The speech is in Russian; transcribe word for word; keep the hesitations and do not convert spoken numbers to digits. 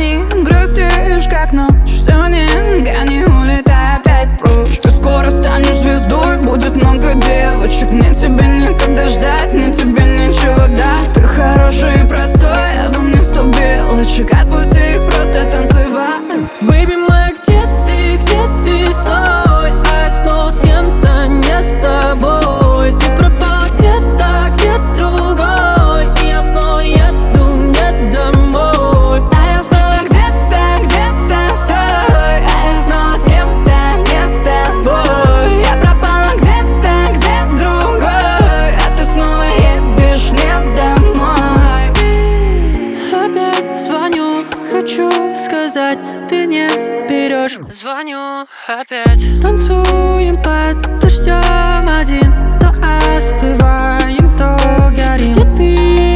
дни грустишь, как ночь. Все не гони, улетай опять прочь. Ты скоро станешь звездой, будет много девочек. Мне тебя никогда ждать, мне тебе нечего дать. Ты хороший и простой, а во мне сто белочек. Отпусти их просто танцевать. Бэйби моя, где ты, где ты стой? А я снова с кем-то, не с тобой. Ты пропала где-то, где другой, и я снова еду не домой. А я снова где-то, где-то стой. А я снова с кем-то, не с тобой. Я пропала где-то, где другой, а ты снова едешь не домой. Опять звоню, хочу сказать, ты не берешь. Звоню опять. Танцуем под дождем один, то остываем, то горим. Где ты?